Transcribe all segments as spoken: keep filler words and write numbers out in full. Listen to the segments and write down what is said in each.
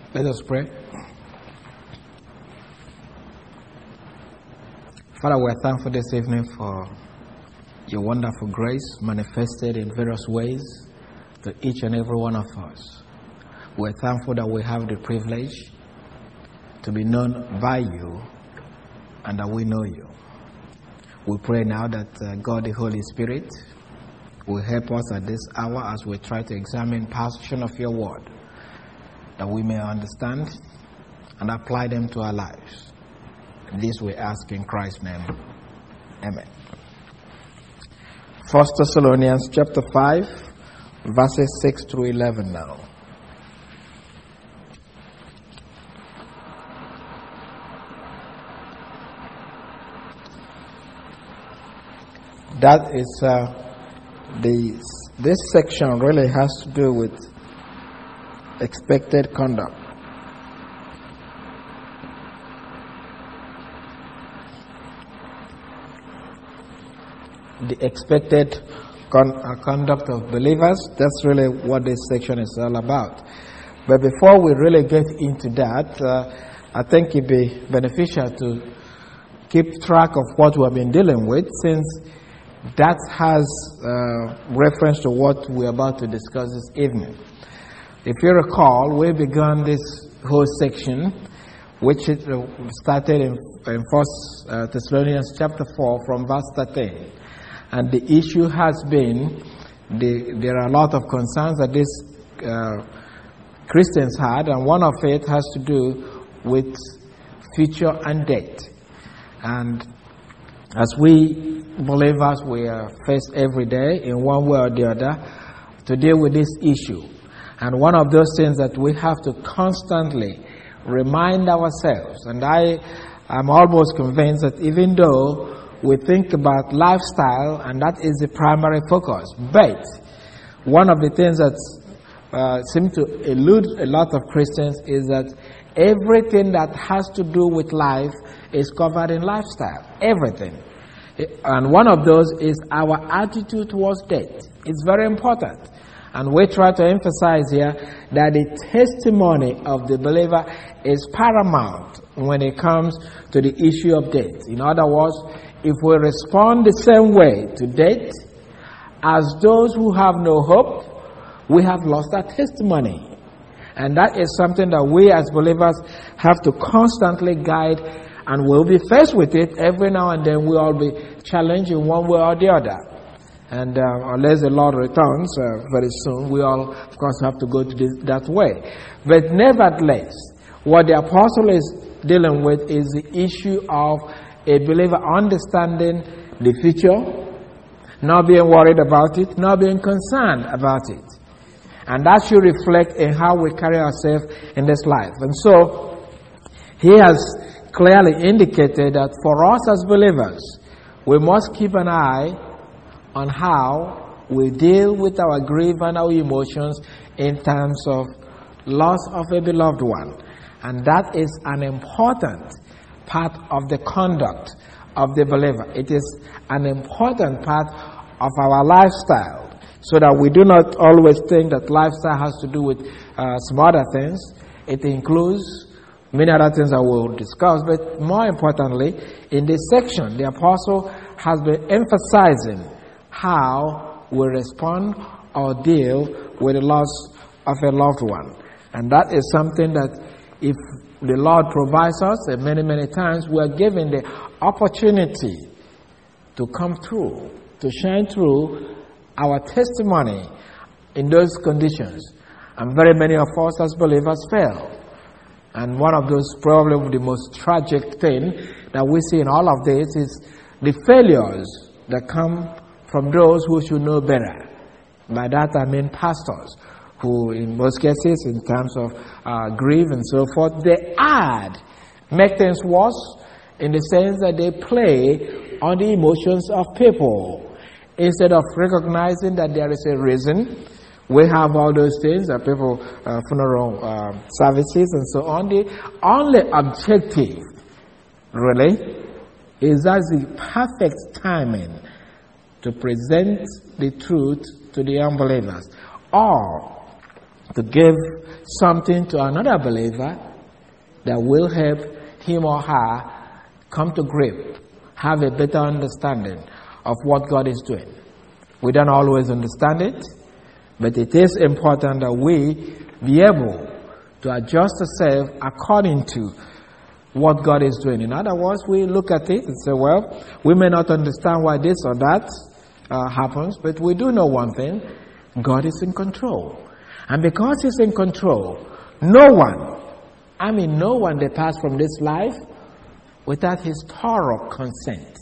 Let us pray. Father, we are thankful this evening for your wonderful grace manifested in various ways to each and every one of us. We are thankful that we have the privilege to be known by you and that we know you. We pray now that uh, God the Holy Spirit will help us at this hour as we try to examine portion of your word, that we may understand and apply them to our lives. This we ask in Christ's name. Amen. First Thessalonians chapter five, verses six through eleven now. That is uh, the this section really has to do with expected conduct. The expected con- uh, conduct of believers, that's really what this section is all about. But before we really get into that, uh, I think it'd be beneficial to keep track of what we have been dealing with, since that has uh, reference to what we're about to discuss this evening. If you recall, we began this whole section, which it, uh, started in, in First uh, Thessalonians chapter four from verse thirteen. And the issue has been, the, there are a lot of concerns that these uh, Christians had, and one of it has to do with future and death. And as we believers, we are faced every day in one way or the other to deal with this issue. And one of those things that we have to constantly remind ourselves, and I am almost convinced that even though we think about lifestyle and that is the primary focus, but one of the things that uh, seems to elude a lot of Christians is that everything that has to do with life is covered in lifestyle. Everything. And one of those is our attitude towards death. It's very important. And we try to emphasize here that the testimony of the believer is paramount when it comes to the issue of death. In other words, if we respond the same way to death as those who have no hope, we have lost our testimony. And that is something that we as believers have to constantly guide, and we'll be faced with it every now and then. We'll all be challenged in one way or the other. And uh, unless the Lord returns uh, very soon, we all, of course, have to go to this, that way. But nevertheless, what the apostle is dealing with is the issue of a believer understanding the future, not being worried about it, not being concerned about it. And that should reflect in how we carry ourselves in this life. And so, he has clearly indicated that for us as believers, we must keep an eye on how we deal with our grief and our emotions in terms of loss of a beloved one. And that is an important part of the conduct of the believer. It is an important part of our lifestyle, so that we do not always think that lifestyle has to do with uh, some other things. It includes many other things that we'll discuss, but more importantly, in this section, the apostle has been emphasizing how we respond or deal with the loss of a loved one. And that is something that if the Lord provides us, and many, many times we are given the opportunity to come through, to shine through our testimony in those conditions. And very many of us as believers fail. And one of those, probably the most tragic thing that we see in all of this is the failures that come from those who should know better. By that I mean pastors, who in most cases, in terms of uh, grief and so forth, they add, make things worse in the sense that they play on the emotions of people. Instead of recognizing that there is a reason, we have all those things, that people, uh, funeral uh, services and so on. The only objective, really, is that the perfect timing to present the truth to the unbelievers, or to give something to another believer that will help him or her come to grip, have a better understanding of what God is doing. We don't always understand it, but it is important that we be able to adjust ourselves according to what God is doing. In other words, we look at it and say, well, we may not understand why this or that uh, happens, but we do know one thing: God is in control. And because He's in control, no one, I mean no one departs from this life without His thorough consent.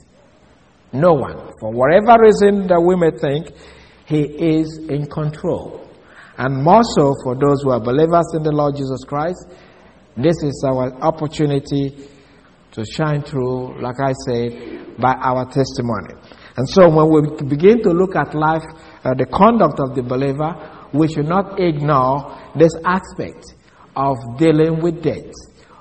No one. For whatever reason that we may think, He is in control. And more so for those who are believers in the Lord Jesus Christ, this is our opportunity to shine through, like I said, by our testimony. And so when we begin to look at life, uh, the conduct of the believer, we should not ignore this aspect of dealing with death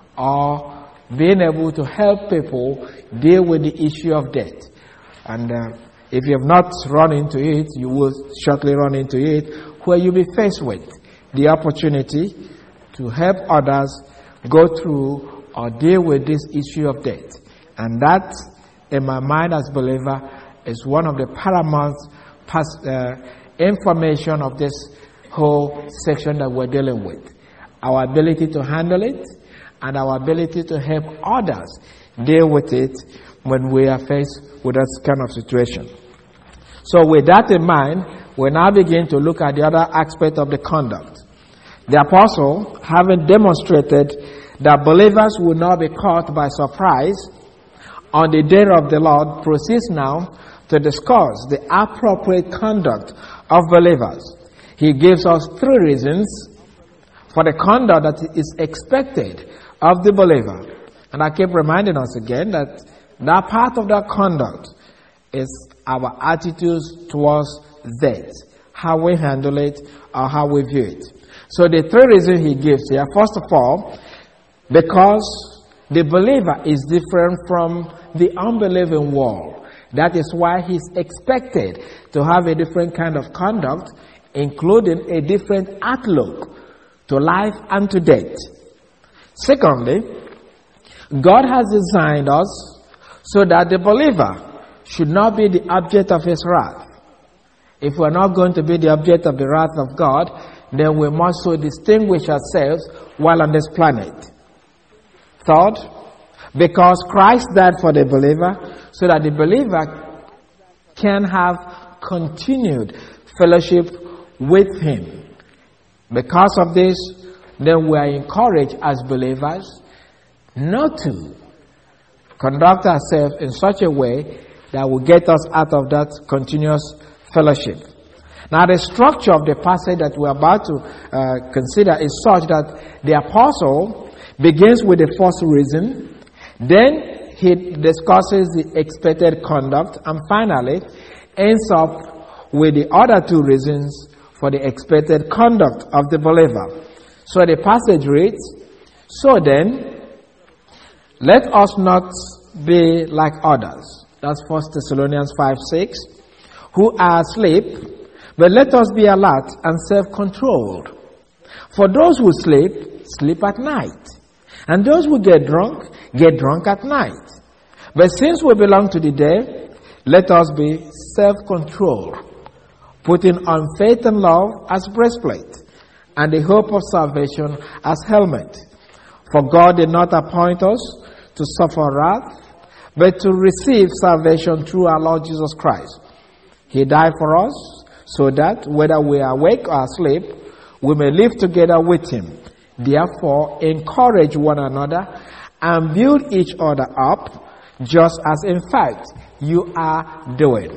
or being able to help people deal with the issue of death. And uh, if you have not run into it, you will shortly run into it, where you'll be faced with the opportunity to help others go through or deal with this issue of death. And that, in my mind as believer, is one of the paramount past, uh, information of this whole section that we're dealing with. Our ability to handle it and our ability to help others deal with it when we are faced with that kind of situation. So with that in mind, we now begin to look at the other aspect of the conduct. The apostle, having demonstrated that believers will not be caught by surprise on the day of the Lord, proceeds now to discuss the appropriate conduct of believers. He gives us three reasons for the conduct that is expected of the believer. And I keep reminding us again that that part of that conduct is our attitudes towards death, how we handle it or how we view it. So the three reasons he gives here: first of all, because the believer is different from the unbelieving world. That is why he's expected to have a different kind of conduct, including a different outlook to life and to death. Secondly, God has designed us so that the believer should not be the object of His wrath. If we're not going to be the object of the wrath of God, then we must so distinguish ourselves while on this planet. Third, because Christ died for the believer, so that the believer can have continued fellowship with Him. Because of this, then we are encouraged as believers not to conduct ourselves in such a way that will get us out of that continuous fellowship. Now, the structure of the passage that we're about to uh, consider is such that the apostle begins with the first reason, then he discusses the expected conduct, and finally ends up with the other two reasons for the expected conduct of the believer. So the passage reads, "So then, let us not be like others." That's First Thessalonians five six. "Who are asleep, but let us be alert and self-controlled. For those who sleep, sleep at night. And those who get drunk, get drunk at night. But since we belong to the day, let us be self-controlled, putting on faith and love as breastplate, and the hope of salvation as helmet. For God did not appoint us to suffer wrath, but to receive salvation through our Lord Jesus Christ. He died for us, so that whether we are awake or asleep, we may live together with Him. Therefore, encourage one another and build each other up, just as in fact you are doing."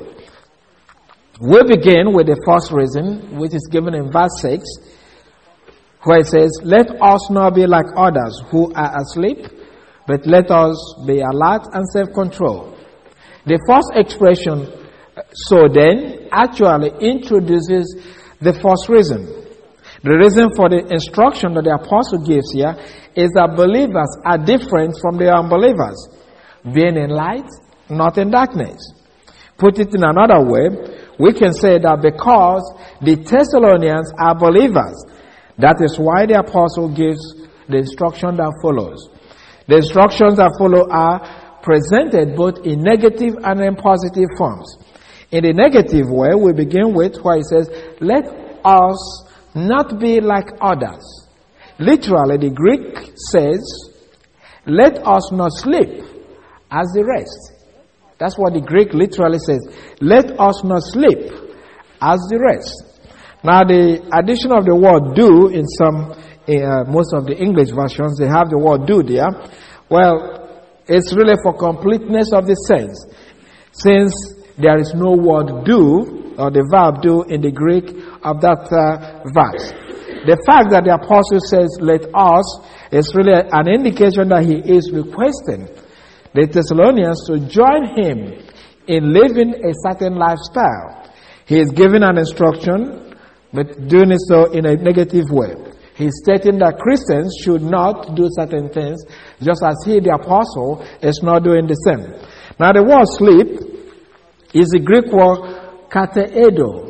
We begin with the first reason, which is given in verse six, where it says, "Let us not be like others who are asleep, but let us be alert and self-control." The first expression, "so then," actually introduces the first reason. The reason for the instruction that the apostle gives here is that believers are different from the unbelievers, being in light, not in darkness. Put it in another way, we can say that because the Thessalonians are believers, That is why the apostle gives the instruction that follows. The instructions that follow are presented both in negative and in positive forms. In the negative way, we begin with where it says, let us not be like others. Literally, the Greek says, let us not sleep as the rest. That's what the Greek literally says. Let us not sleep as the rest. Now, the addition of the word do in some, uh, most of the English versions, they have the word do there. Well, it's really for completeness of the sense. Since there is no word do, or the verb do in the Greek of that uh, verse. The fact that the apostle says, let us, is really an indication that he is requesting the Thessalonians to join him in living a certain lifestyle. He is giving an instruction, but doing it so in a negative way. He's stating that Christians should not do certain things, just as he, the apostle, is not doing the same. Now, the word sleep is the Greek word kateedo.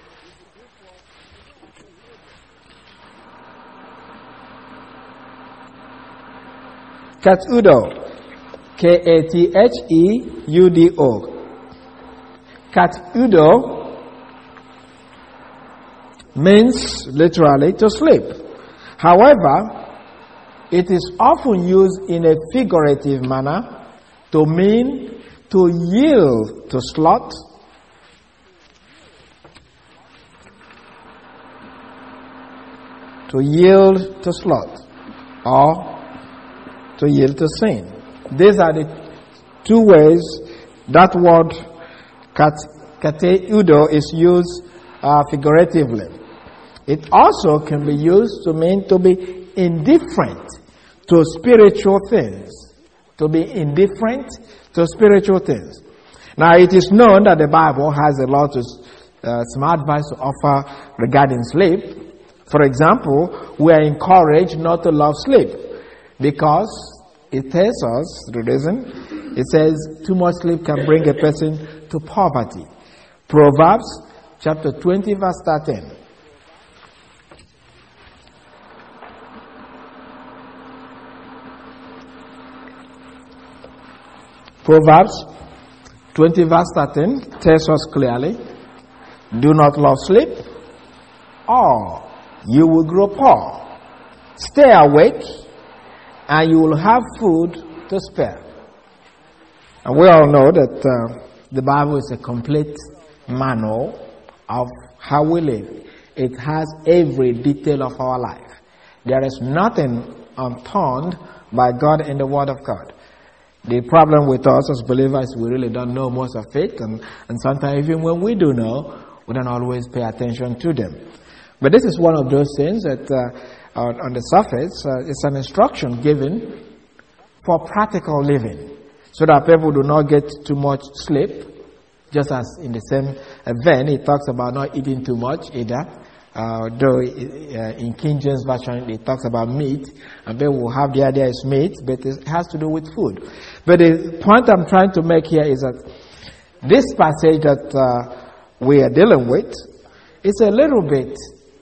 Katudo. K A T H E U D O. Katudo means literally to sleep. However, it is often used in a figurative manner to mean to yield to sloth, to yield to sloth, or to yield to sin. These are the two ways that word kateudo is used uh, figuratively. It also can be used to mean to be indifferent to spiritual things. To be indifferent to spiritual things. Now, it is known that the Bible has a lot of uh, some advice to offer regarding sleep. For example, we are encouraged not to love sleep because it tells us the reason. It says too much sleep can bring a person to poverty. Proverbs chapter twenty, verse thirteen. Proverbs twenty, verse thirteen tells us clearly, do not love sleep, or you will grow poor. Stay awake, and you will have food to spare. And we all know that uh, the Bible is a complete manual of how we live. It has every detail of our life. There is nothing unturned by God in the Word of God. The problem with us as believers, we really don't know most of it, and, and sometimes even when we do know, we don't always pay attention to them. But this is one of those things that uh, on, on the surface, uh, it's an instruction given for practical living, so that people do not get too much sleep, just as in the same vein, it talks about not eating too much either. Uh, though uh, in King James Version it talks about meat, and people will have the idea it's meat, but it has to do with food. But the point I'm trying to make here is that this passage that uh, we are dealing with is a little bit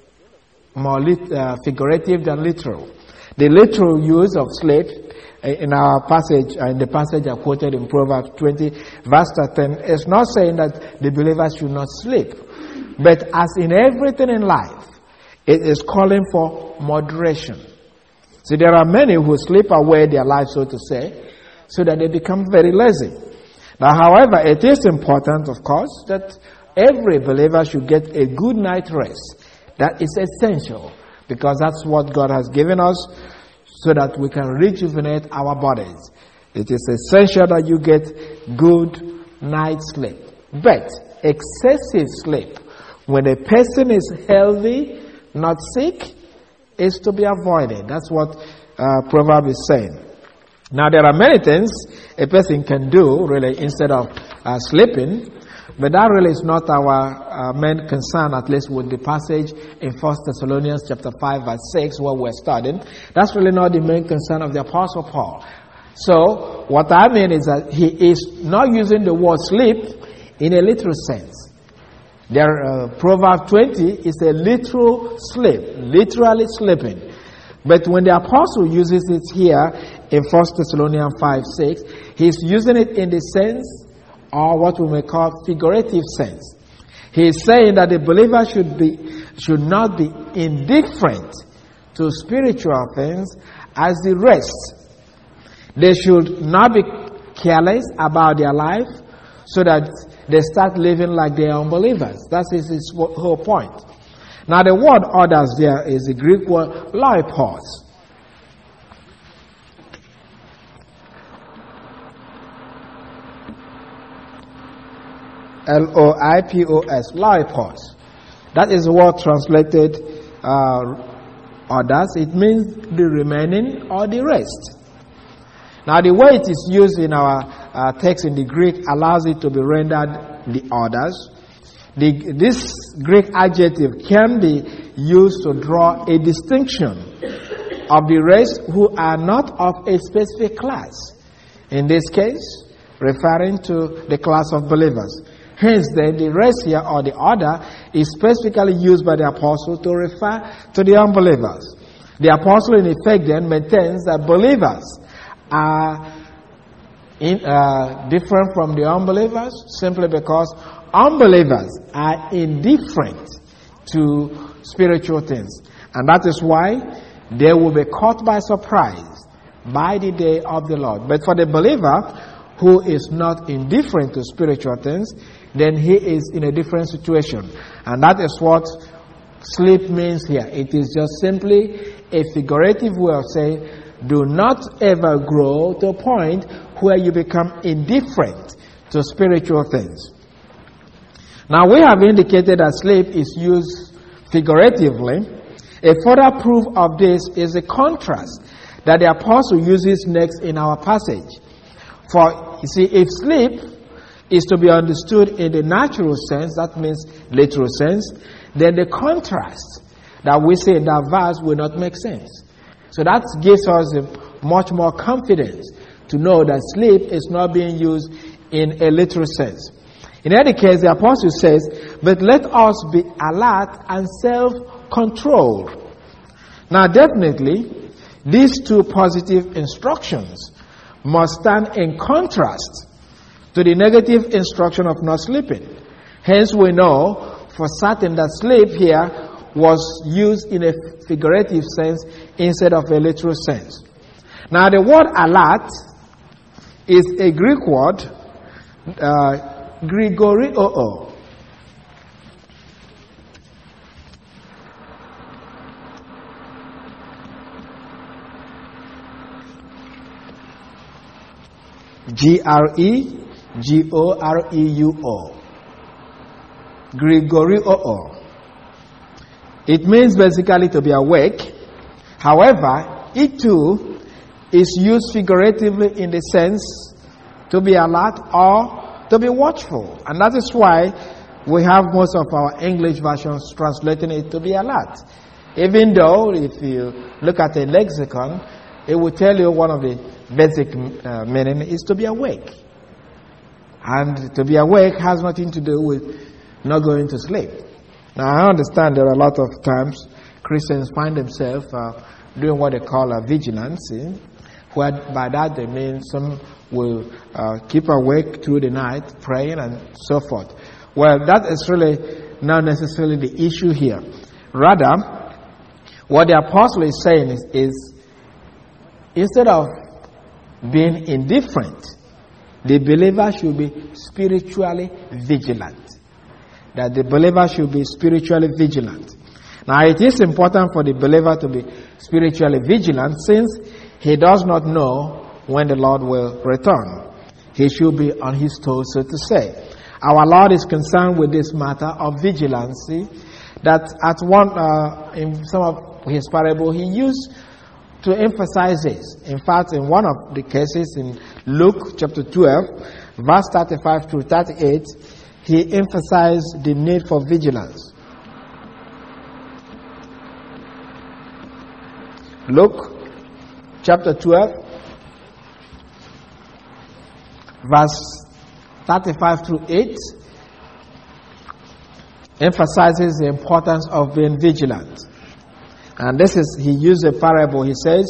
more lit, uh, figurative than literal. The literal use of sleep in our passage, uh, in the passage I quoted in Proverbs twenty, verse thirteen, is not saying that the believers should not sleep. But as in everything in life, it is calling for moderation. So there are many who sleep away their life, so to say, so that they become very lazy. Now, however, it is important, of course, that every believer should get a good night rest. That is essential, because that's what God has given us, so that we can rejuvenate our bodies. It is essential that you get good night sleep. But excessive sleep, when a person is healthy, not sick, is to be avoided. That's what uh, Proverbs is saying. Now, there are many things a person can do, really, instead of uh, sleeping, but that really is not our uh, main concern, at least with the passage in First Thessalonians chapter five, verse six, where we're studying. That's really not the main concern of the Apostle Paul. So, what I mean is that he is not using the word sleep in a literal sense. There, uh, Proverbs twenty is a literal sleep, literally sleeping. But when the apostle uses it here in First Thessalonians five six, he's using it in the sense, or what we may call figurative sense. He's saying that the believer should be, should not be indifferent to spiritual things as the rest. They should not be careless about their life so that they start living like they are unbelievers. That's his, his whole point. Now the word others there is the Greek word loipos. L O I P O S, loipos. That is the word translated uh, others. It means the remaining or the rest. Now the way it is used in our uh, text in the Greek allows it to be rendered the others. The, this Greek adjective can be used to draw a distinction of the rest who are not of a specific class. In this case, referring to the class of believers. Hence, then, the rest here, or the other, is specifically used by the apostle to refer to the unbelievers. The apostle, in effect, then, maintains that believers are in, uh, different from the unbelievers simply because unbelievers are indifferent to spiritual things. And that is why they will be caught by surprise by the day of the Lord. But for the believer who is not indifferent to spiritual things, then he is in a different situation. And that is what sleep means here. It is just simply a figurative way of saying, do not ever grow to a point where you become indifferent to spiritual things. Now we have indicated that sleep is used figuratively. A further proof of this is the contrast that the apostle uses next in our passage. For, you see, if sleep is to be understood in the natural sense, that means literal sense, then the contrast that we see in that verse will not make sense. So that gives us a much more confidence to know that sleep is not being used in a literal sense. In any case, the apostle says, but let us be alert and self-controlled. Now, definitely, these two positive instructions must stand in contrast to the negative instruction of not sleeping. Hence, we know for certain that sleep here was used in a figurative sense instead of a literal sense. Now, the word alert is a Greek word, uh, Grigorio. G R E G O R E U O. Grigorio. It means basically to be awake. However, it too is used figuratively in the sense to be alert or to be watchful. And that is why we have most of our English versions translating it to be alert. Even though if you look at a lexicon, it will tell you one of the basic uh, meaning is to be awake. And to be awake has nothing to do with not going to sleep. Now, I understand there are a lot of times Christians find themselves uh, doing what they call a vigilance, eh? Where by that they mean some will uh, keep awake through the night praying and so forth. Well, that is really not necessarily the issue here. Rather, what the apostle is saying is, is instead of being indifferent, the believer should be spiritually vigilant. That the believer should be spiritually vigilant. Now, it is important for the believer to be spiritually vigilant since he does not know when the Lord will return. He should be on his toes, so to say. Our Lord is concerned with this matter of vigilancy that at one, uh, in some of his parable, he used to emphasize this. In fact, in one of the cases in Luke chapter twelve, verse thirty-five to thirty-eight, he emphasized the need for vigilance. Luke chapter twelve, verse thirty-five through eight. emphasizes the importance of being vigilant. And this is, he used a parable. He says,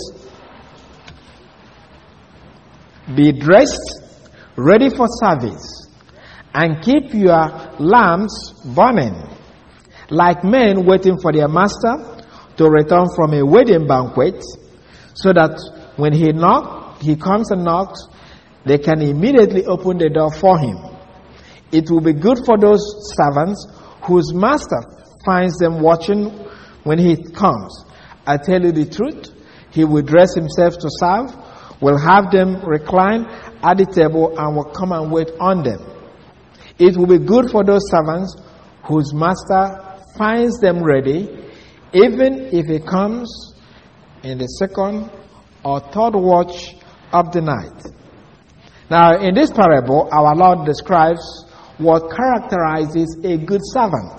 be dressed, ready for service, and keep your lamps burning, like men waiting for their master to return from a wedding banquet, so that when he knocks, he comes and knocks, they can immediately open the door for him. It will be good for those servants whose master finds them watching when he comes. I tell you the truth, he will dress himself to serve, will have them recline at the table, and will come and wait on them. It will be good for those servants whose master finds them ready, even if he comes in the second or third watch of the night. Now, in this parable, our Lord describes what characterizes a good servant.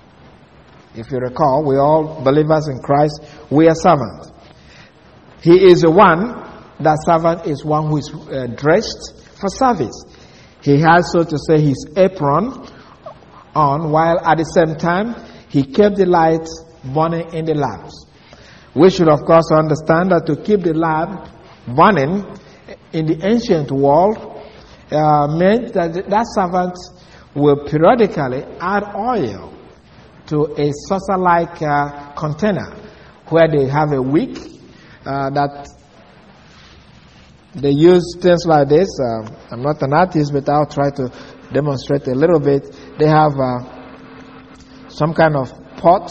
If you recall, we all believers in Christ, we are servants. He is the one, that servant is one who is uh, dressed for service. He has, so to say, his apron on, while at the same time, he kept the light burning in the lamps. We should, of course, understand that to keep the lamp burning in the ancient world uh, meant that that servant will periodically add oil to a saucer-like uh, container where they have a wick uh, that they use things like this. Uh, I'm not an artist, but I'll try to demonstrate a little bit. They have uh, some kind of pot,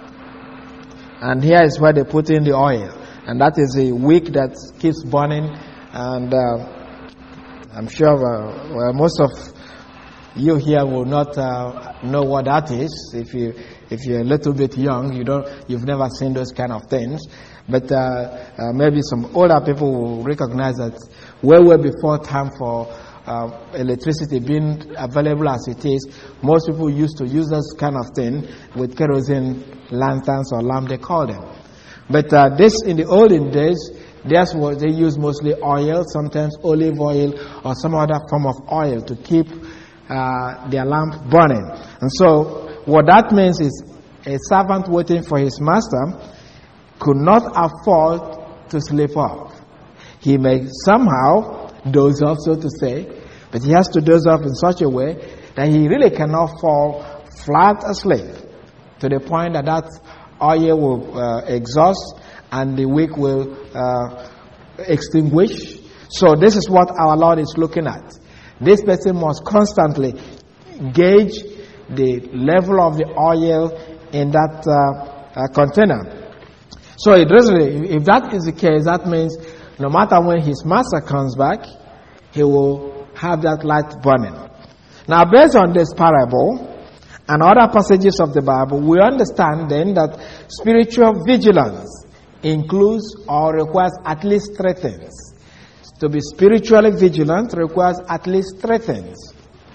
and here is where they put in the oil, and that is a wick that keeps burning. And uh, I'm sure uh, well, most of you here will not uh, know what that is. If you if you're a little bit young, you don't you've never seen those kind of things. But uh, uh, maybe some older people will recognize that way way before time for uh, electricity being available as it is, most people used to use this kind of thing with kerosene lanterns or lamp, they call them. But uh, this, in the olden days, that's what they use, mostly oil, sometimes olive oil or some other form of oil to keep uh, their lamp burning. And so what that means is a servant waiting for his master could not afford to sleep off. He may somehow doze off, so to say, but he has to doze off in such a way that he really cannot fall flat asleep, to the point that that oil will uh, exhaust and the wick will uh, extinguish. So this is what our Lord is looking at. This person must constantly gauge the level of the oil in that uh, uh, container. So it doesn't, if that is the case, that means no matter when his master comes back, he will have that light burning. Now, based on this parable and other passages of the Bible, we understand then that spiritual vigilance includes or requires at least three things. To be spiritually vigilant requires at least three things.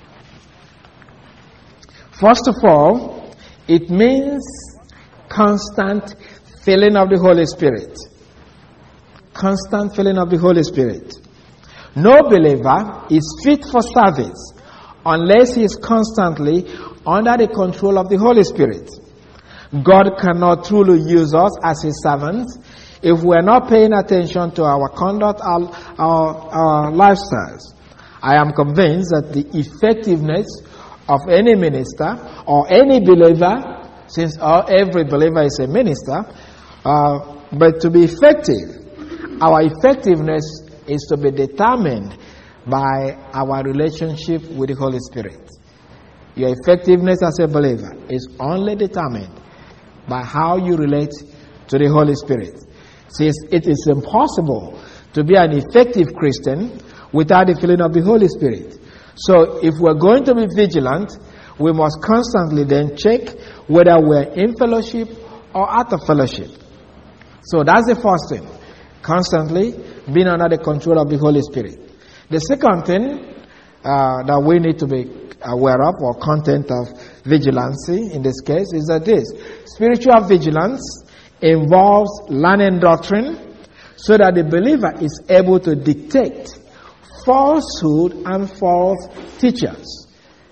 First of all, it means constant filling of the Holy Spirit. Constant filling of the Holy Spirit. No believer is fit for service unless he is constantly under the control of the Holy Spirit. God cannot truly use us as his servants if we are not paying attention to our conduct, our, our, our lifestyles. I am convinced that the effectiveness of any minister or any believer, since all, every believer is a minister, uh, but to be effective, our effectiveness is to be determined by our relationship with the Holy Spirit. Your effectiveness as a believer is only determined by how you relate to the Holy Spirit. Since it is impossible to be an effective Christian without the filling of the Holy Spirit. So if we're going to be vigilant, we must constantly then check whether we're in fellowship or out of fellowship. So that's the first thing. Constantly being under the control of the Holy Spirit. The second thing uh, that we need to be aware of, or content of vigilancy in this case, is that this spiritual vigilance involves learning doctrine so that the believer is able to detect falsehood and false teachers.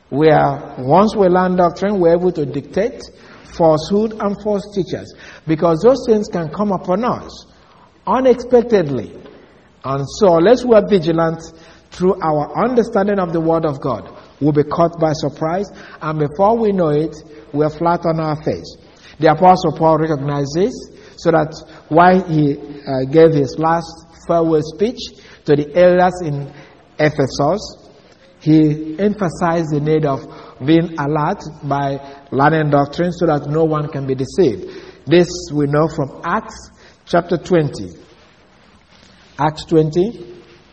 We are, once we learn doctrine, we're able to dictate falsehood and false teachers, because those things can come upon us unexpectedly. And so, unless we are vigilant through our understanding of the Word of God, we'll be caught by surprise, and before we know it, we're flat on our face. The Apostle Paul recognized this, so that while he uh, gave his last farewell speech to the elders in Ephesus, he emphasized the need of being alert by learning doctrine so that no one can be deceived. This we know from Acts chapter twenty. Acts twenty.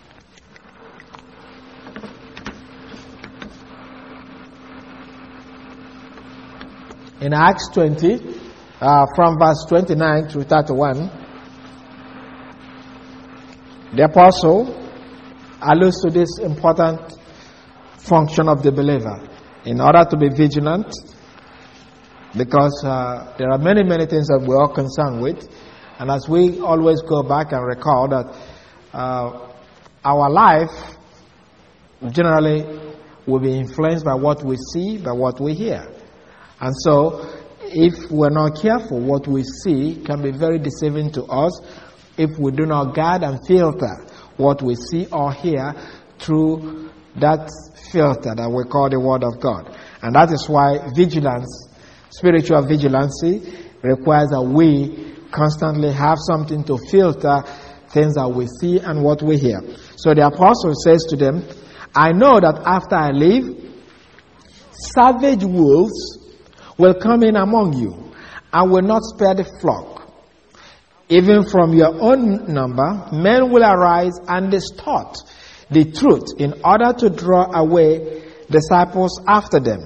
In Acts twenty, uh, from verse twenty-nine to thirty-one, the apostle alludes to this important function of the believer in order to be vigilant, because uh, there are many, many things that we're all concerned with. And as we always go back and recall that uh, our life generally will be influenced by what we see, by what we hear. And so, if we're not careful, what we see can be very deceiving to us if we do not guard and filter what we see or hear through that filter that we call the Word of God. And that is why vigilance, spiritual vigilancy, requires that we constantly have something to filter things that we see and what we hear. So the apostle says to them, I know that after I leave, savage wolves will come in among you and will not spare the flock. Even from your own number, men will arise and distort the truth in order to draw away disciples after them.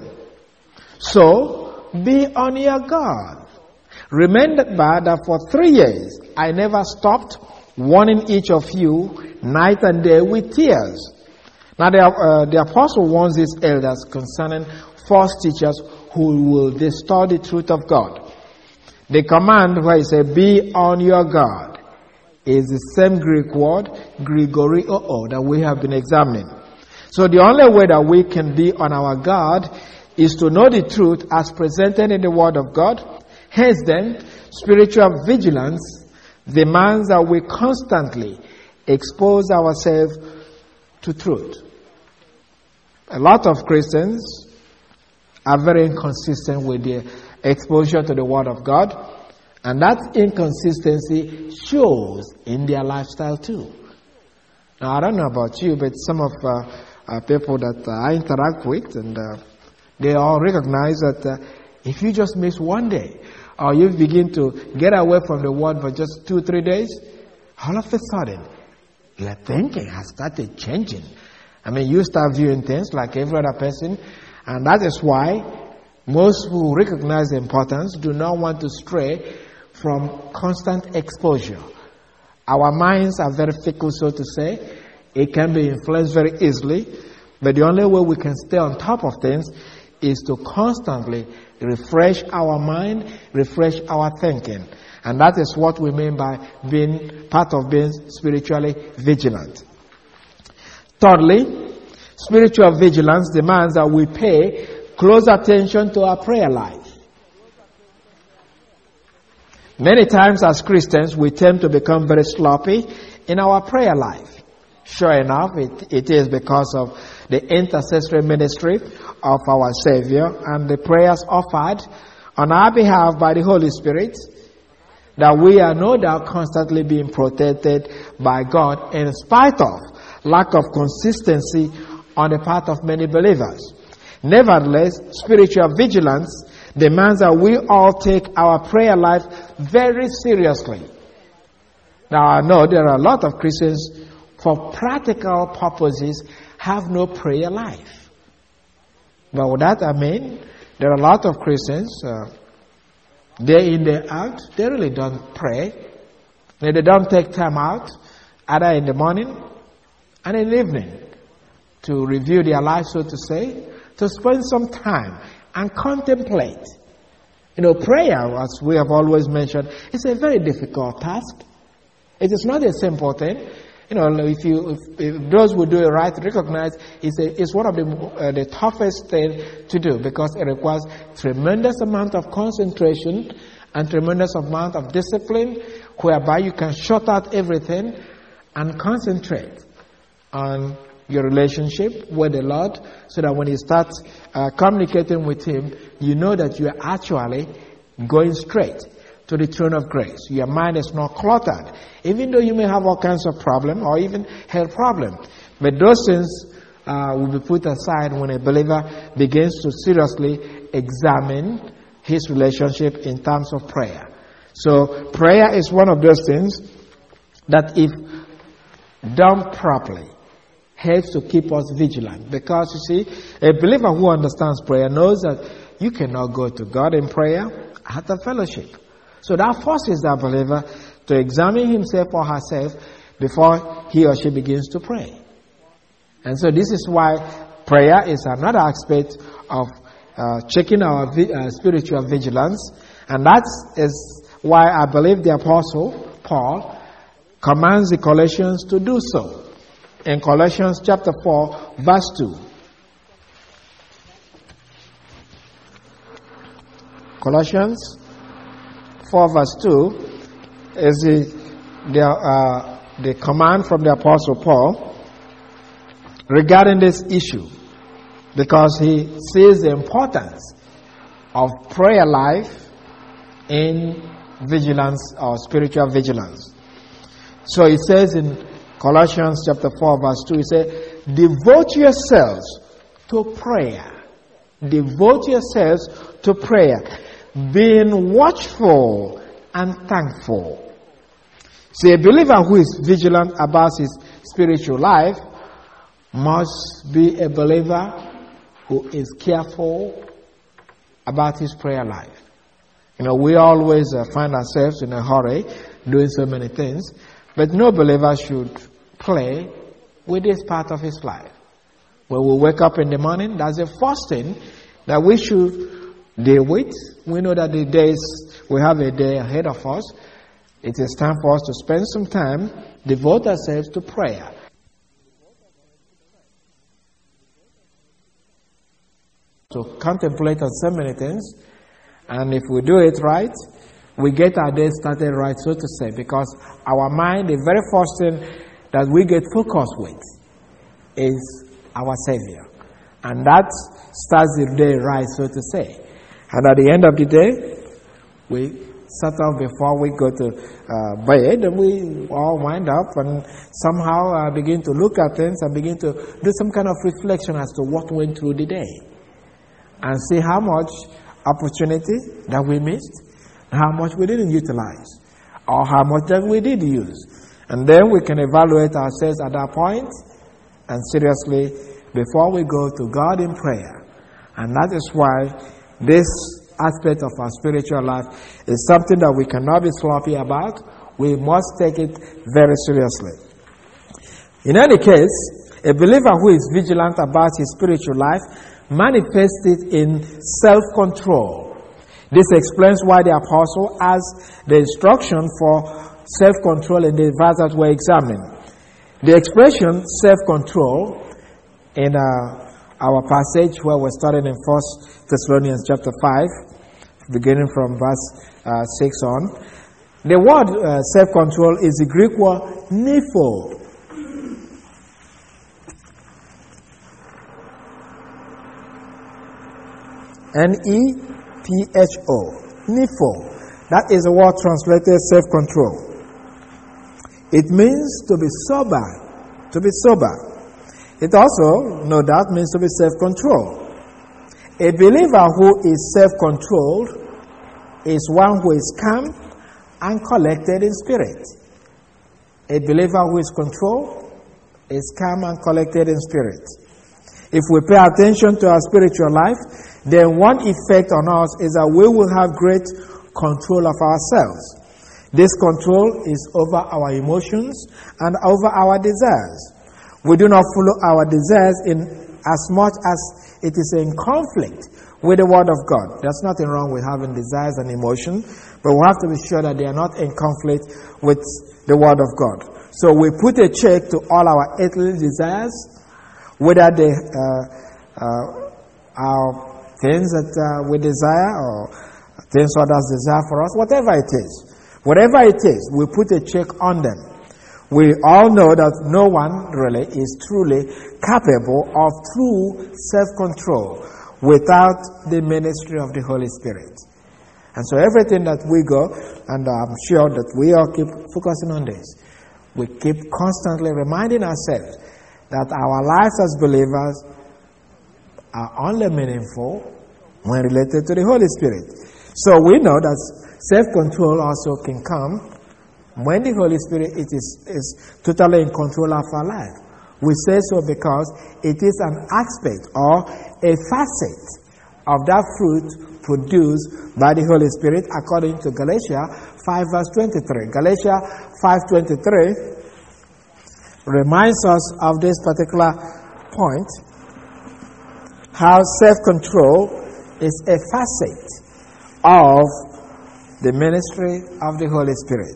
So, be on your guard. Remember that for three years I never stopped warning each of you night and day with tears. Now the, uh, the apostle warns his elders concerning false teachers who will distort the truth of God. The command where he said, be on your guard, is the same Greek word, Grigorioo, that we have been examining. So the only way that we can be on our guard is to know the truth as presented in the Word of God. Hence then, spiritual vigilance demands that we constantly expose ourselves to truth. A lot of Christians are very inconsistent with their exposure to the Word of God. And that inconsistency shows in their lifestyle too. Now, I don't know about you, but some of uh, uh, people that uh, I interact with, and uh, they all recognize that uh, if you just miss one day, or you begin to get away from the Word for just two, three days, all of a sudden, your thinking has started changing. I mean, you start viewing things like every other person, and that is why most who recognize the importance do not want to stray from constant exposure. Our minds are very fickle, so to say. It can be influenced very easily, but the only way we can stay on top of things is to constantly refresh our mind, refresh our thinking. And that is what we mean by being part of being spiritually vigilant. Thirdly, spiritual vigilance demands that we pay close attention to our prayer life. Many times as Christians, we tend to become very sloppy in our prayer life. Sure enough, it, it is because of the intercessory ministry of our Savior and the prayers offered on our behalf by the Holy Spirit that we are no doubt constantly being protected by God in spite of lack of consistency on the part of many believers. Nevertheless, spiritual vigilance demands that we all take our prayer life very seriously. Now, I know there are a lot of Christians, for practical purposes, have no prayer life. But with that, I mean, there are a lot of Christians, uh, day in, day out, they really don't pray. They don't take time out, either in the morning and in the evening, to review their life, so to say, to spend some time and contemplate. You know, prayer, as we have always mentioned, is a very difficult task. It is not a simple thing. you know, if you, if, if those who do it right recognize it's, a, it's one of the, uh, the toughest thing to do, because it requires tremendous amount of concentration and tremendous amount of discipline, whereby you can shut out everything and concentrate on your relationship with the Lord, so that when you start uh, communicating with Him, you know that you are actually going straight to the throne of grace. Your mind is not cluttered, even though you may have all kinds of problems or even health problems. But those things uh, will be put aside when a believer begins to seriously examine his relationship in terms of prayer. So prayer is one of those things that, if done properly, helps to keep us vigilant. Because you see, a believer who understands prayer knows that you cannot go to God in prayer at a fellowship. So that forces that believer to examine himself or herself before he or she begins to pray. And so this is why prayer is another aspect of uh, checking our vi- uh, spiritual vigilance. And that is why I believe the Apostle Paul commands the Colossians to do so. In Colossians chapter four, verse two. Colossians four, verse two is the, the, uh, the command from the Apostle Paul regarding this issue, because he sees the importance of prayer life in vigilance or spiritual vigilance. So he says in Colossians chapter four, verse two, he says, devote yourselves to prayer. Devote yourselves to prayer, being watchful and thankful. See, a believer who is vigilant about his spiritual life must be a believer who is careful about his prayer life. You know, we always uh, find ourselves in a hurry doing so many things, but no believer should play with this part of his life. When we wake up in the morning, that's the first thing that we should deal with. We know that the days, we have a day ahead of us. It is time for us to spend some time, devote ourselves to prayer. To contemplate on so many things, and if we do it right, we get our day started right, so to say, because our mind, the very first thing that we get focused with is our Savior. And that starts the day right, so to say. And at the end of the day, we set off before we go to uh, bed, and we all wind up and somehow uh, begin to look at things and begin to do some kind of reflection as to what went through the day, and see how much opportunity that we missed, how much we didn't utilize, or how much that we did use. And then we can evaluate ourselves at that point, and seriously, before we go to God in prayer. And that is why this aspect of our spiritual life is something that we cannot be sloppy about. We must take it very seriously. In any case, a believer who is vigilant about his spiritual life manifests it in self-control. This explains why the apostle has the instruction for self-control in the verse that we're examining. The expression self-control in uh, our passage where we're studying in First Thessalonians chapter five, beginning from verse uh, six on. The word uh, self-control is the Greek word nepho. N E P H O. Nepho. That is the word translated self-control. It means to be sober. To be sober. It also, no doubt, means to be self-controlled. A believer who is self-controlled is one who is calm and collected in spirit. A believer who is controlled is calm and collected in spirit. If we pay attention to our spiritual life, then one effect on us is that we will have great control of ourselves. This control is over our emotions and over our desires. We do not follow our desires in as much as it is in conflict with the Word of God. There's nothing wrong with having desires and emotions, but we have to be sure that they are not in conflict with the Word of God. So we put a check to all our earthly desires, whether they uh, uh, are things that uh, we desire or things others desire for us, whatever it is. Whatever it is, we put a check on them. We all know that no one really is truly capable of true self-control without the ministry of the Holy Spirit. And so everything that we go, and I'm sure that we all keep focusing on this, we keep constantly reminding ourselves that our lives as believers are only meaningful when related to the Holy Spirit. So we know that self-control also can come when the Holy Spirit it is, is totally in control of our life. We say so because it is an aspect or a facet of that fruit produced by the Holy Spirit according to Galatians five verse twenty-three. Galatians five twenty-three reminds us of this particular point, how self-control is a facet of the ministry of the Holy Spirit.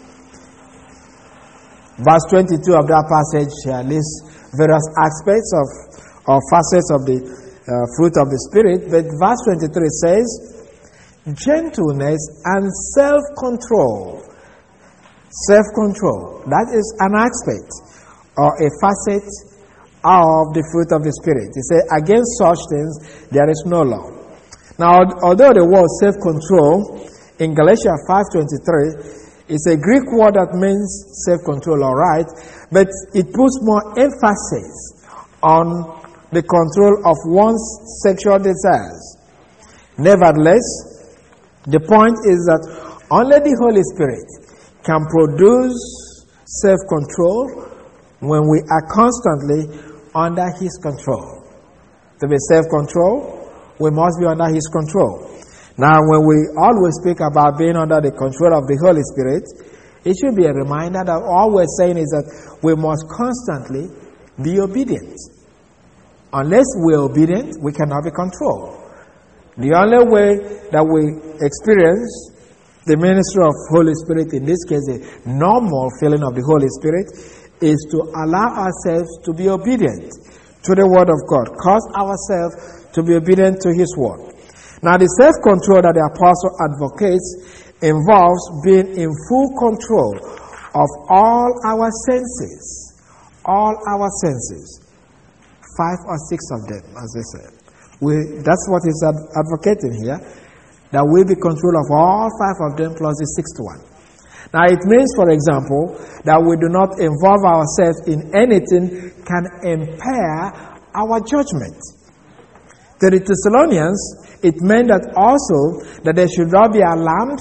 Verse twenty-two of that passage uh, lists various aspects of or facets of the uh, fruit of the Spirit, but verse twenty-three says, gentleness and self-control. Self-control, that is an aspect or a facet of the fruit of the Spirit. He said, against such things there is no law. Now, although the word self-control in Galatians five twenty-three it's a Greek word that means self-control, all right, but it puts more emphasis on the control of one's sexual desires. Nevertheless, the point is that only the Holy Spirit can produce self-control when we are constantly under His control. To be self-control, we must be under His control. Now, when we always speak about being under the control of the Holy Spirit, it should be a reminder that all we're saying is that we must constantly be obedient. Unless we're obedient, we cannot be controlled. The only way that we experience the ministry of Holy Spirit, in this case, a normal feeling of the Holy Spirit, is to allow ourselves to be obedient to the Word of God, cause ourselves to be obedient to His Word. Now, the self-control that the apostle advocates involves being in full control of all our senses. All our senses. Five or six of them, as they said. We, that's what he's ad- advocating here, that we be control of all five of them plus the sixth one. Now, it means, for example, that we do not involve ourselves in anything can impair our judgment. To the Thessalonians, it meant that also that they should not be alarmed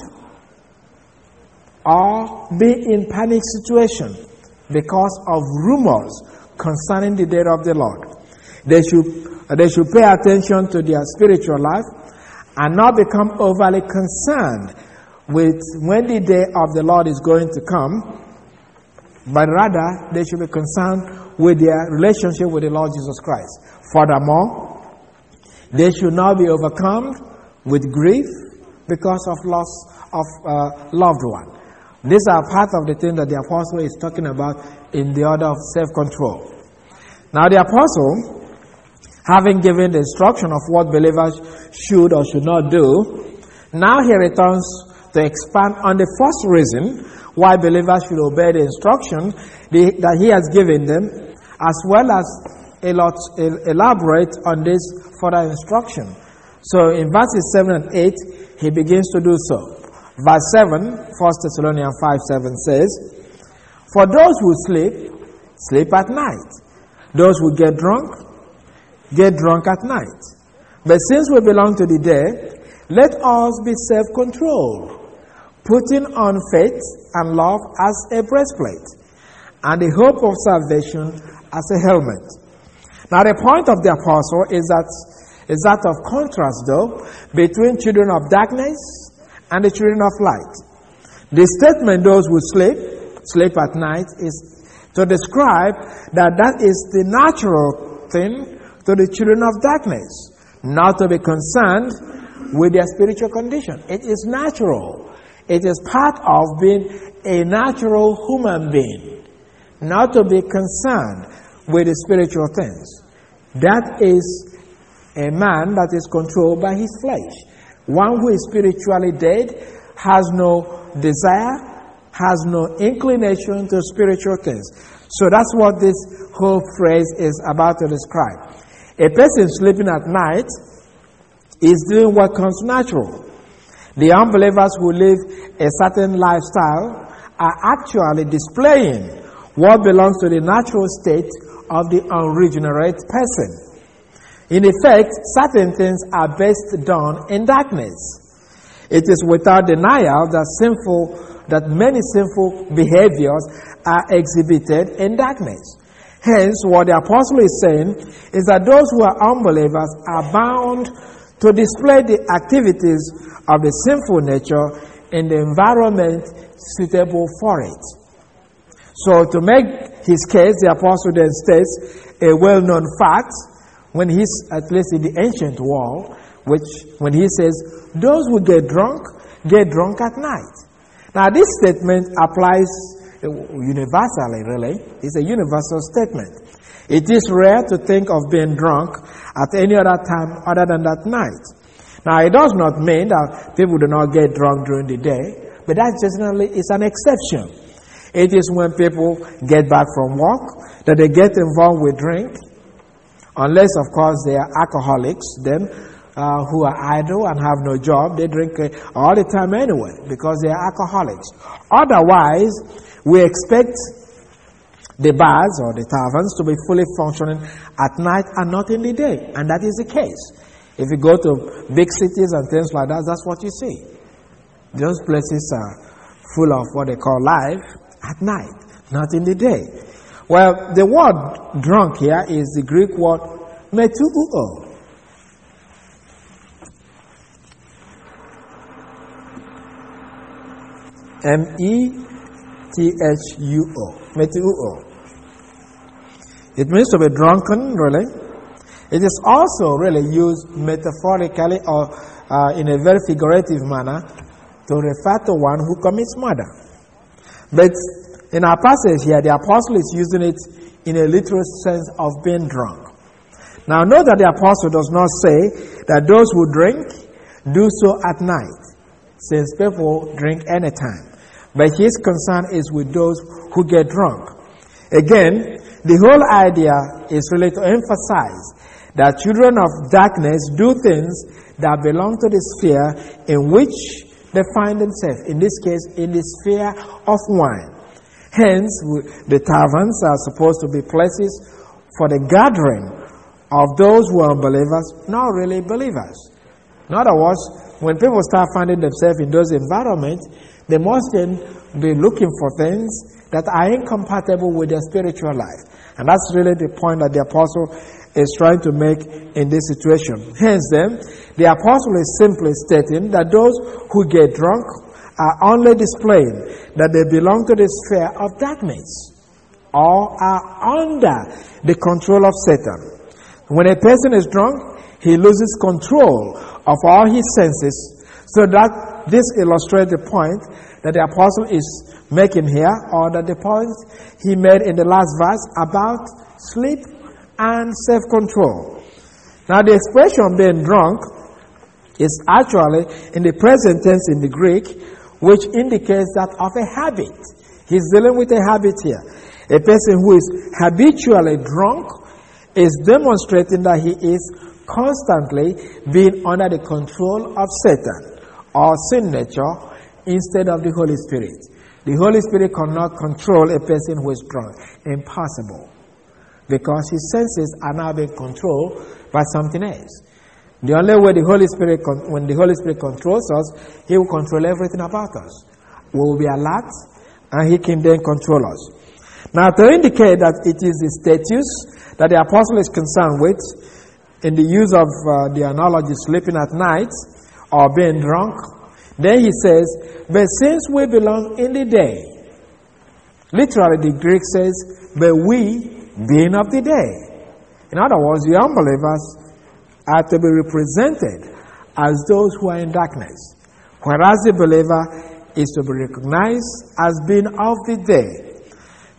or be in panic situation because of rumors concerning the day of the Lord. They should, they should pay attention to their spiritual life and not become overly concerned with when the day of the Lord is going to come, but rather they should be concerned with their relationship with the Lord Jesus Christ. Furthermore, they should not be overcome with grief because of loss of uh, loved one. These are part of the thing that the apostle is talking about in the order of self-control. Now, the apostle, having given the instruction of what believers should or should not do, now he returns to expand on the first reason why believers should obey the instruction that he has given them, as well as elaborate on this further instruction. So in verses seven and eight, he begins to do so. Verse seven, First Thessalonians five seven says, for those who sleep, sleep at night. Those who get drunk, get drunk at night. But since we belong to the day, let us be self-controlled, putting on faith and love as a breastplate, and the hope of salvation as a helmet. Now, the point of the apostle is that is that of contrast, though, between children of darkness and the children of light. The statement, those who sleep, sleep at night, is to describe that that is the natural thing to the children of darkness, not to be concerned with their spiritual condition. It is natural. It is part of being a natural human being. not to be concerned with the spiritual things. That is a man that is controlled by his flesh. One who is spiritually dead has no desire, has no inclination to spiritual things. So that's what this whole phrase is about to describe. A person sleeping at night is doing what comes natural. The unbelievers who live a certain lifestyle are actually displaying what belongs to the natural state of the unregenerate person. In effect, certain things are best done in darkness. It is without denial that sinful, that many sinful behaviors are exhibited in darkness. Hence, what the apostle is saying is that those who are unbelievers are bound to display the activities of the sinful nature in the environment suitable for it. So, to make his case, the apostle then states a well-known fact, when he's at least in the ancient world, which when he says, those who get drunk, get drunk at night. Now, this statement applies universally, really. It's a universal statement. It is rare to think of being drunk at any other time other than that night. Now, it does not mean that people do not get drunk during the day, but that generally is an exception. It is when people get back from work that they get involved with drink, unless, of course, they are alcoholics, then uh, who are idle and have no job. They drink uh, all the time anyway because they are alcoholics. Otherwise, we expect the bars or the taverns to be fully functioning at night and not in the day. And that is the case. If you go to big cities and things like that, that's what you see. Those places are full of what they call life at night, not in the day. Well, the word drunk here is the Greek word metuo. M E T H U O. Metuo. It means to be drunken, really. It is also really used metaphorically or uh, in a very figurative manner to refer to one who commits murder. But in our passage here, the apostle is using it in a literal sense of being drunk. Now, note that the apostle does not say that those who drink do so at night, since people drink anytime. But his concern is with those who get drunk. Again, the whole idea is really to emphasize that children of darkness do things that belong to the sphere in which they find themselves. In this case, in the sphere of wine. Hence, the taverns are supposed to be places for the gathering of those who are believers, not really believers. In other words, when people start finding themselves in those environments, they must then be looking for things that are incompatible with their spiritual life. And that's really the point that the apostle is trying to make in this situation. Hence then, the apostle is simply stating that those who get drunk are only displaying that they belong to the sphere of darkness or are under the control of Satan. When a person is drunk, he loses control of all his senses, so that this illustrates the point that the apostle is making here, or that the point he made in the last verse about sleep and self-control. Now, the expression being drunk is actually in the present tense in the Greek, which indicates that of a habit. He's dealing with a habit here. A person who is habitually drunk is demonstrating that he is constantly being under the control of Satan or sin nature instead of the Holy Spirit. The Holy Spirit cannot control a person who is drunk. Impossible. Because his senses are now being controlled by something else. The only way the Holy Spirit, con- when the Holy Spirit controls us, he will control everything about us. We will be alert, and he can then control us. Now, to indicate that it is the status that the apostle is concerned with, in the use of uh, the analogy sleeping at night or being drunk, then he says, but since we belong in the day, literally the Greek says, but we being of the day. In other words, the unbelievers are to be represented as those who are in darkness, whereas the believer is to be recognized as being of the day.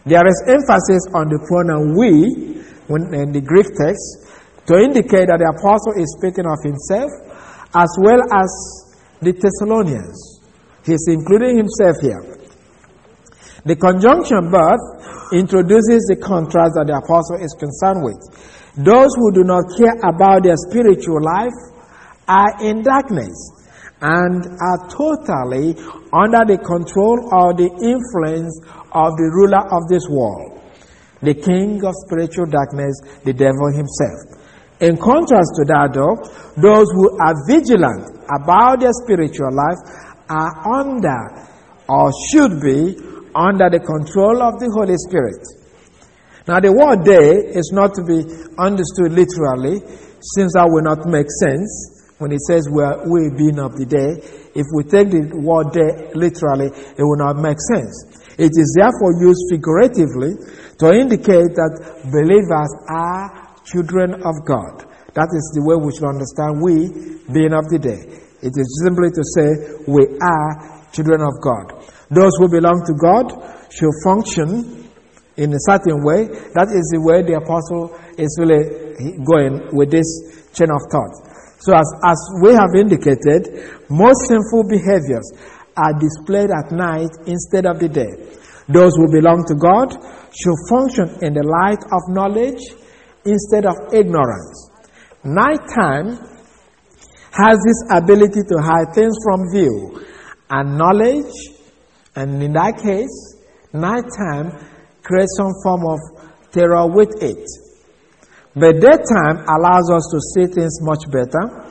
There is emphasis on the pronoun we when, in the Greek text to indicate that the apostle is speaking of himself as well as the Thessalonians. He's including himself here. The conjunction but introduces the contrast that the apostle is concerned with. Those who do not care about their spiritual life are in darkness and are totally under the control or the influence of the ruler of this world, the king of spiritual darkness, the devil himself. In contrast to that, though, those who are vigilant about their spiritual life are under or should be under the control of the Holy Spirit. Now, the word day is not to be understood literally, since that will not make sense when it says we are we being of the day. If we take the word day literally, it will not make sense. It is therefore used figuratively to indicate that believers are children of God. That is the way we should understand we being of the day. It is simply to say we are children of God. Those who belong to God should function in a certain way. That is the way the apostle is really going with this chain of thought. So as, as we have indicated, most sinful behaviors are displayed at night instead of the day. Those who belong to God should function in the light of knowledge instead of ignorance. Nighttime has this ability to hide things from view, and knowledge, and in that case, nighttime creates some form of terror with it. But daytime allows us to see things much better.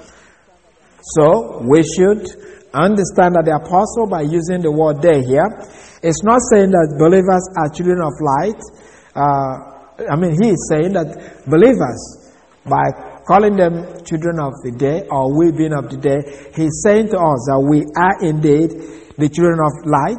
So we should understand that the apostle, by using the word day here, is not saying that believers are children of light. Uh, I mean, he is saying that believers, by calling them children of the day or we being of the day, he's saying to us that we are indeed the children of light.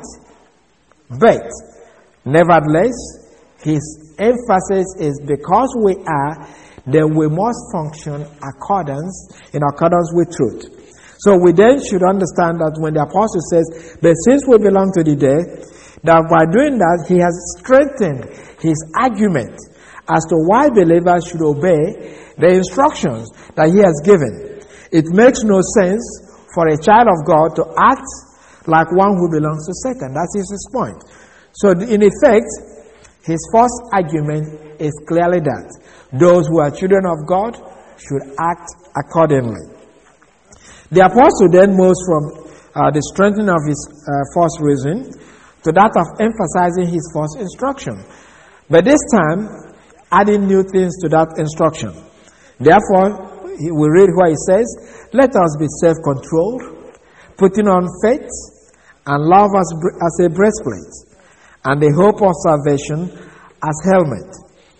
But nevertheless, his emphasis is because we are, then we must function accordance in accordance with truth. So we then should understand that when the apostle says, but since we belong to the day, that by doing that he has strengthened his argument as to why believers should obey the instructions that he has given. It makes no sense for a child of God to act like one who belongs to Satan. That is his point. So in effect, his first argument is clearly that those who are children of God should act accordingly. The apostle then moves from uh, the strengthening of his uh, first reason to that of emphasizing his first instruction, but this time adding new things to that instruction. Therefore, we read where he says, let us be self-controlled, putting on faith and love as, as a breastplate, and the hope of salvation as helmet.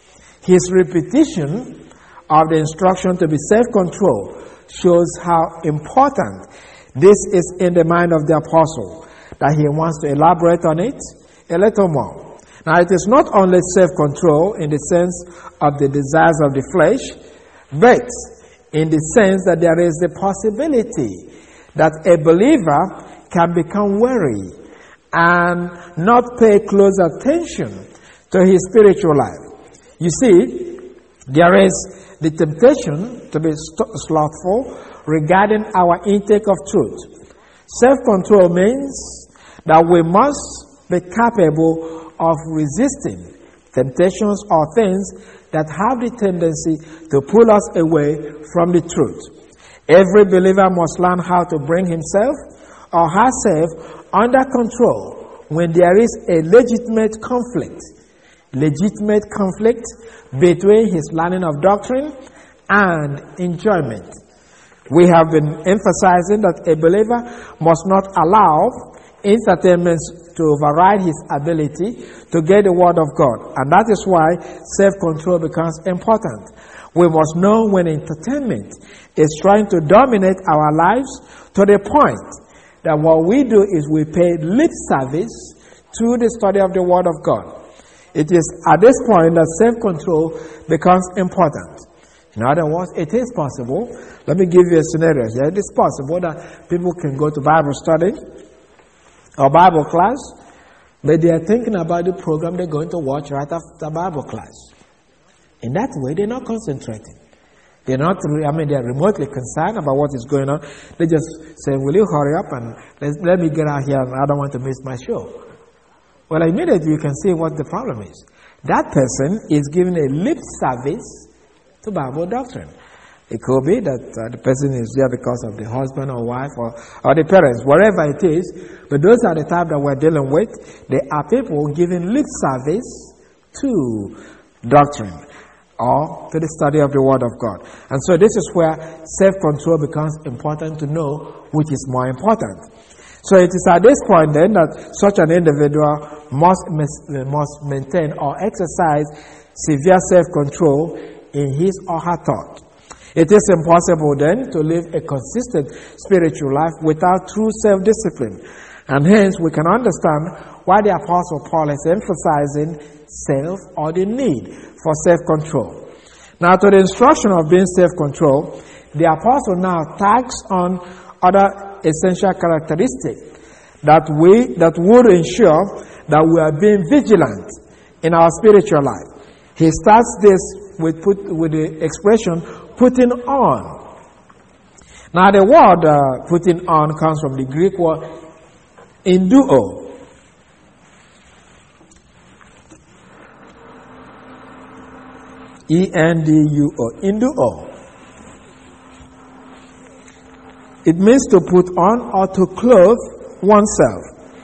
His repetition of the instruction to be self-controlled shows how important this is in the mind of the apostle, that he wants to elaborate on it a little more. Now, it is not only self-control in the sense of the desires of the flesh, but in the sense that there is the possibility that a believer can become weary and not pay close attention to his spiritual life. You see, there is the temptation to be slothful regarding our intake of truth. Self-control means that we must be capable of resisting temptations or things that have the tendency to pull us away from the truth. Every believer must learn how to bring himself or herself under control when there is a legitimate conflict. Legitimate conflict between his learning of doctrine and enjoyment. We have been emphasizing that a believer must not allow entertainments to override his ability to get the word of God. And that is why self-control becomes important. We must know when entertainment is trying to dominate our lives to the point that what we do is we pay lip service to the study of the word of God. It is at this point that self-control becomes important. In other words, it is possible. Let me give you a scenario here. It is possible that people can go to Bible study or Bible class, but they are thinking about the program they're going to watch right after Bible class. In that way, they're not concentrating. They're not, I mean, they're remotely concerned about what is going on. They just say, will you hurry up and let, let me get out here, and I don't want to miss my show. Well, immediately you can see what the problem is. That person is giving a lip service to Bible doctrine. It could be that uh, the person is there because of the husband or wife or, or the parents, wherever it is. But those are the type that we're dealing with. They are people giving lip service to doctrine or to the study of the Word of God. And so this is where self-control becomes important to know which is more important. So it is at this point then that such an individual must, must maintain or exercise severe self-control in his or her thought. It is impossible then to live a consistent spiritual life without true self-discipline. And hence we can understand why the Apostle Paul is emphasizing self or the need for self-control. Now to the instruction of being self-control, the Apostle now tags on other essential characteristics that we that would ensure that we are being vigilant in our spiritual life. He starts this with put, with the expression putting on. Now the word uh, putting on comes from the Greek word enduo. E N D U O. Enduo. It means to put on or to clothe oneself.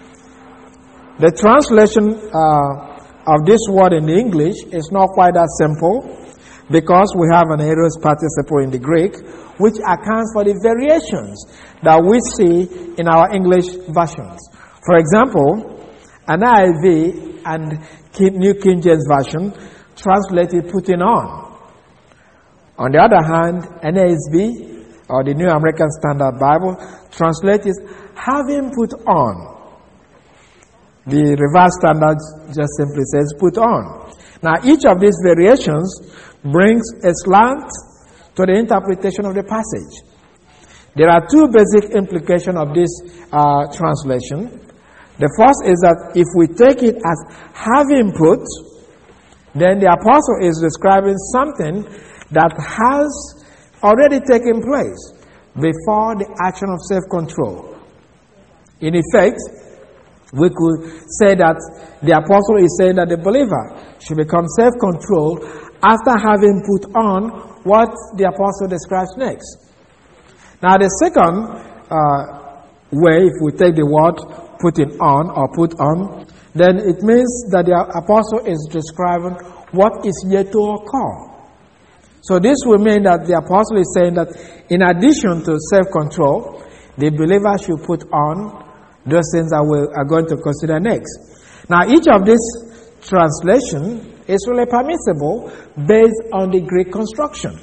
The translation uh, of this word in the English is not quite that simple, because we have an aorist participle in the Greek, which accounts for the variations that we see in our English versions. For example, an N I V and New King James Version translated putting on. On the other hand, N A S B, or the New American Standard Bible, translated having put on. The Revised Standard just simply says put on. Now, each of these variations brings a slant to the interpretation of the passage. There are two basic implications of this uh, translation. The first is that if we take it as having put, then the apostle is describing something that has already taken place before the action of self-control. In effect, we could say that the apostle is saying that the believer should become self-controlled after having put on what the apostle describes next. Now, the second uh, way, if we take the word putting on or put on, then it means that the apostle is describing what is yet to occur. So this will mean that the apostle is saying that in addition to self-control, the believer should put on those things that we are going to consider next. Now, each of these translations is really permissible based on the Greek construction.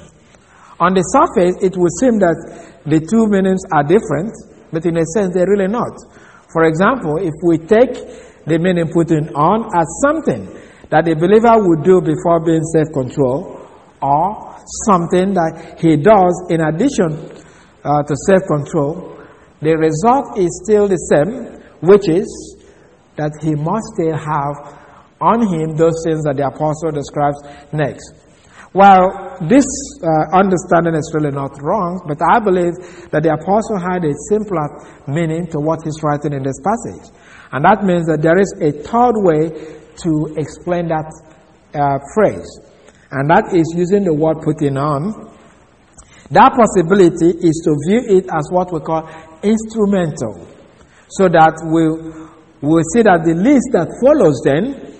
On the surface, it would seem that the two meanings are different, but in a sense, they're really not. For example, if we take the meaning putting on as something that the believer would do before being self-control, or something that he does in addition uh, to self-control, the result is still the same, which is that he must still have on him those things that the apostle describes next. Well, this uh, understanding is really not wrong, but I believe that the apostle had a simpler meaning to what he's writing in this passage. And that means that there is a third way to explain that uh, phrase. And that is using the word putting on. That possibility is to view it as what we call instrumental. So that we'll, we'll see that the list that follows then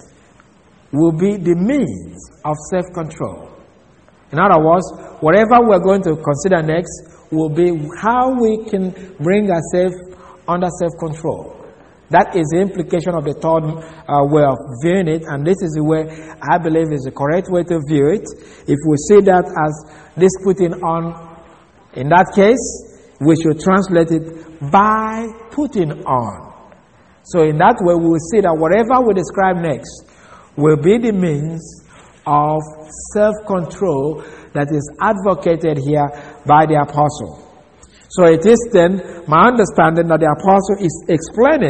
will be the means of self-control. In other words, whatever we're going to consider next will be how we can bring ourselves under self-control. That is the implication of the third uh, way of viewing it, and this is the way I believe is the correct way to view it. If we see that as this putting on, in that case, we should translate it by putting on. So in that way, we will see that whatever we describe next will be the means of self-control that is advocated here by the apostle. So it is then my understanding that the apostle is explaining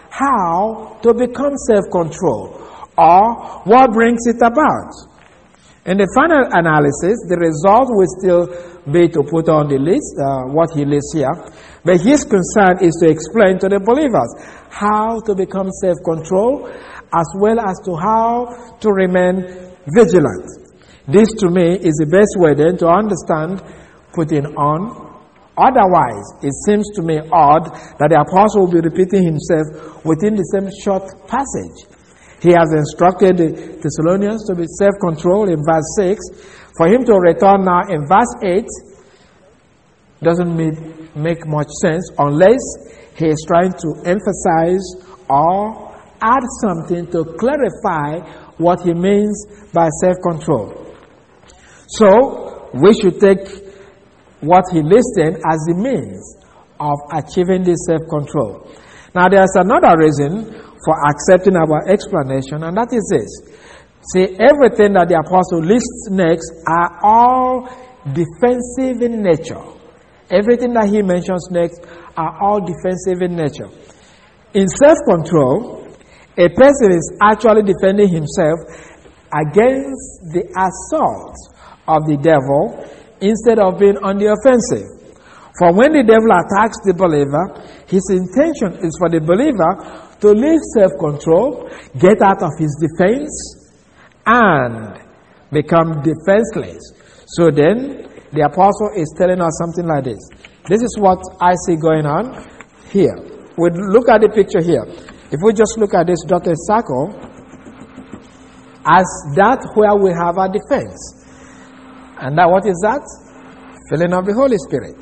how to become self-control, or what brings it about. In the final analysis, the result will still be to put on the list uh, what he lists here, but his concern is to explain to the believers how to become self-control, as well as to how to remain vigilant. This, to me, is the best way then to understand putting on. Otherwise, it seems to me odd that the apostle will be repeating himself within the same short passage. He has instructed the Thessalonians to be self-controlled in verse six. For him to return now in verse eight doesn't make, make much sense unless he is trying to emphasize or add something to clarify what he means by self-control. So, we should take what he listed as the means of achieving this self-control. Now, there's another reason for accepting our explanation, and that is this. See, everything that the apostle lists next are all defensive in nature. Everything that he mentions next are all defensive in nature. In self-control, a person is actually defending himself against the assault of the devil instead of being on the offensive. For when the devil attacks the believer, his intention is for the believer to leave self-control, get out of his defense, and become defenseless. So then, the apostle is telling us something like this. This is what I see going on here. We look at the picture here. If we just look at this dotted circle, as that where we have our defense. And that, what is that? Filling of the Holy Spirit.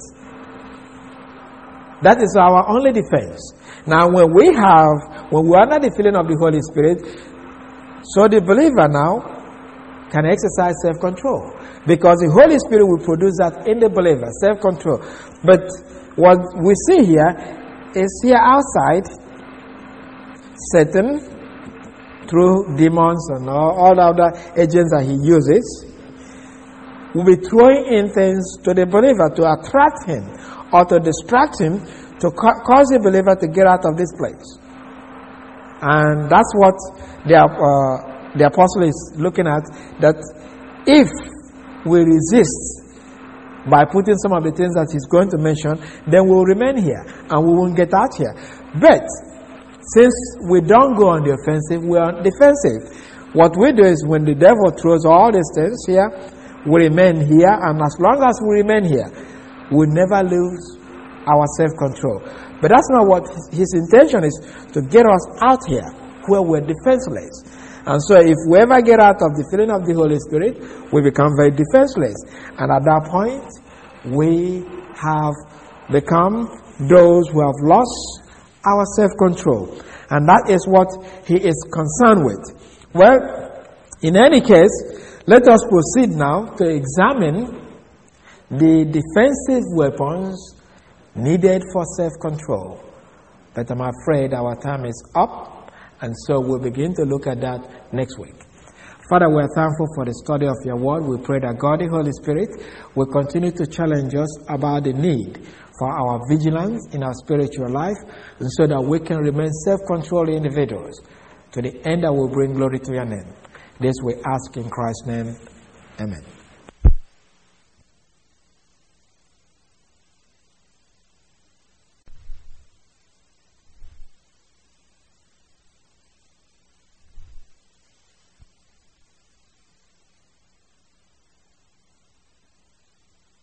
That is our only defense. Now, when we have, when we are under the filling of the Holy Spirit, so the believer now can exercise self-control. Because the Holy Spirit will produce that in the believer, self-control. But what we see here is here outside, Satan, through demons and all, all other agents that he uses, will be throwing in things to the believer to attract him or to distract him, to ca- cause the believer to get out of this place. And that's what the, uh, the apostle is looking at, that if we resist by putting some of the things that he's going to mention, then we'll remain here and we won't get out here. But since we don't go on the offensive, we are defensive. What we do is when the devil throws all these things here, we remain here, and as long as we remain here, we never lose our self-control. But that's not what his, his intention is, to get us out here where we're defenseless. And so if we ever get out of the filling of the Holy Spirit, we become very defenseless. And at that point, we have become those who have lost our self-control. And that is what he is concerned with. Well, in any case, let us proceed now to examine the defensive weapons needed for self-control. But I'm afraid our time is up, and so we'll begin to look at that next week. Father, we're thankful for the study of your word. We pray that God, the Holy Spirit, will continue to challenge us about the need for our vigilance in our spiritual life, and so that we can remain self-controlled individuals to the end that will bring glory to your name. This we ask in Christ's name. Amen.